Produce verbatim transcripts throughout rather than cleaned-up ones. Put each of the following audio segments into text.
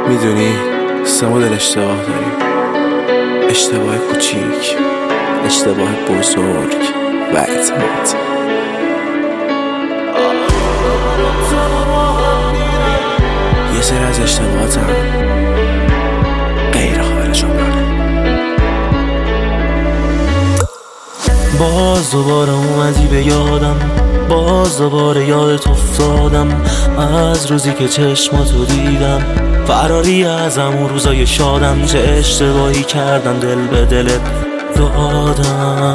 میدونی سمو دل اشتباه داریم، اشتباه کوچیک، اشتباه بزرگ و اعتماد. یه سری از اشتباهاتم غیر قابل جبرانه. باز دوباره اومدی به یادم، باز دوباره یادت افتادم. از روزی که چشماتو دیدم فراری از همون روزای شادم. چه اشتباهی کردم دل به دلت دادم.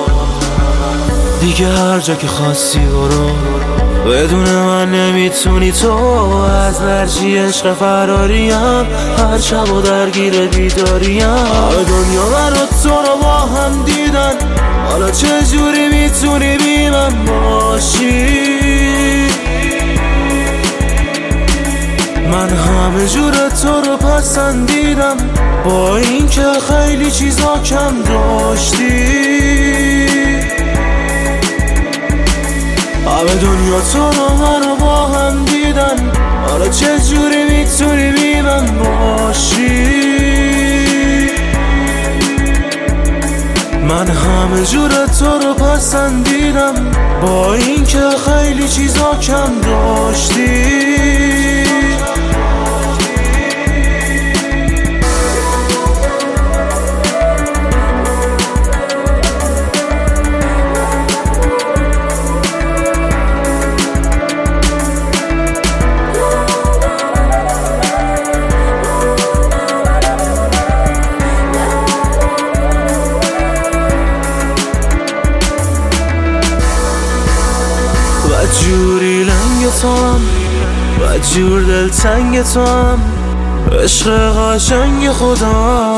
دیگه هر جا که خواستی برو، بدون من نمیتونی تو. از هرچی عشق فراریم، هر شب و درگیر بیداریم. دنیا من و تو رو با هم دیدن، حالا چجوری میتونی بی من باشی؟ من همه جور تو رو پسندیدم، با این که خیلی چیزا کم داشتی. همه دنیا تو رو من رو با هم دیدن، حالا چجوری میتونی بی من باشی؟ من همه جور تو رو پسندیدم، با این که خیلی چیزا کم داشتی. جوری لنگ تو هم، و جور دل تنگ تو هم، عشق قشنگ خدا.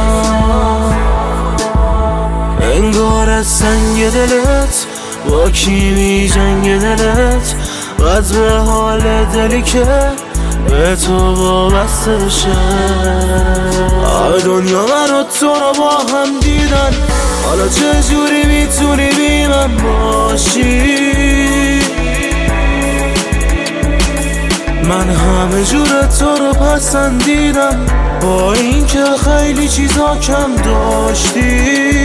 انگار از سنگ دلت با کی می جنگ دلت، قد به حال دلی که به تو وابسته بشه. آه دنیا من و تو رو با هم دیدن، حالا چجوری میتونی بی من باشی؟ من همه جور تو رو پسندیدم، با این که خیلی چیزا کم داشتی.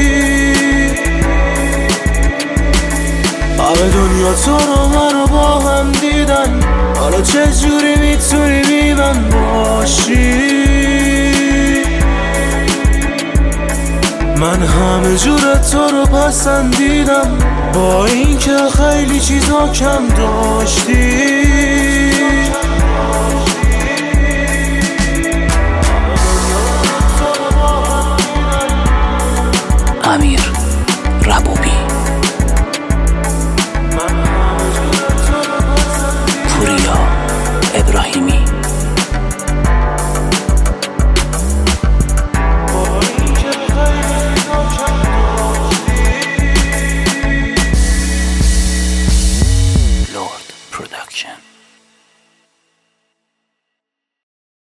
همه دنیا تو رو من رو با هم دیدن، حالا چجوری میتونی بی من باشی؟ من همه جور تو رو پسندیدم، با این که خیلی چیزا کم داشتی.